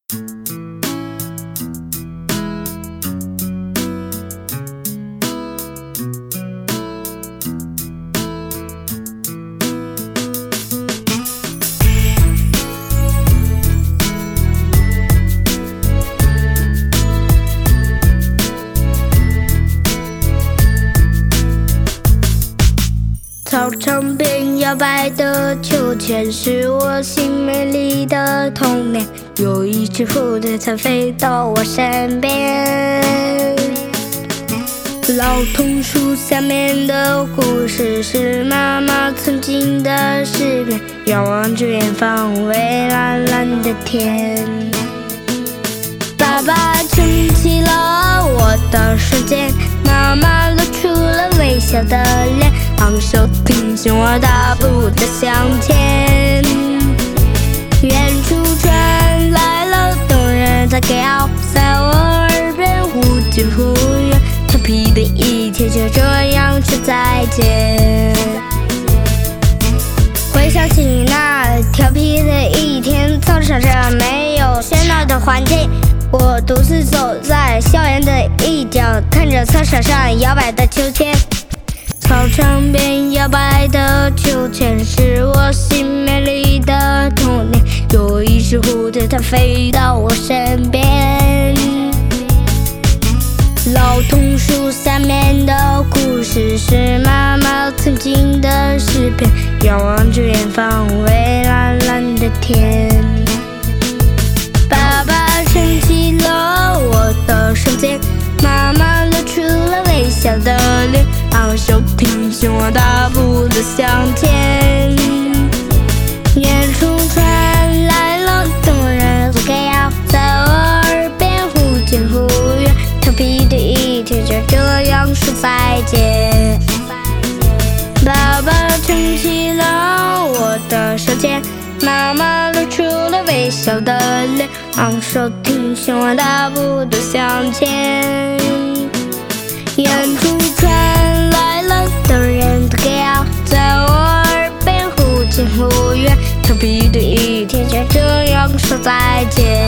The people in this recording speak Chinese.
操场边摇摆的秋千是我心美丽的童年，有一只蝴蝶曾飞到我身边。老桐树下面的故事是妈妈曾经的诗篇，遥望着远方蔚蓝蓝的天。爸爸撑起了我的手肩，妈妈露出了微笑的脸，昂首挺胸我大步的向前。远处传来了动人的歌谣，在我耳边忽近忽远，调皮的一天就这样说再见。回想起那调皮的一天，操场上没有喧闹的环境，我独自走在校园的一角，看着操场上摇摆的秋千。操场边摇摆的秋千是我心美丽的童年，有一只蝴蝶它飞到我身边。老桐树下面的故事是妈妈曾经的诗篇，遥望着远方蔚蓝蓝的天。爸爸撑起了我的手肩，妈妈露出了微笑的脸，昂首挺胸我大步的向前。远处传来了动人的歌谣，在我耳边忽近忽远，调皮的一天就这样说再见。爸爸撑起了我的手肩，妈妈露出了微笑的脸，昂首挺胸我大步的向前。远处传来了动人的歌谣，在我耳边忽近忽远，调皮的一天就这样说再见。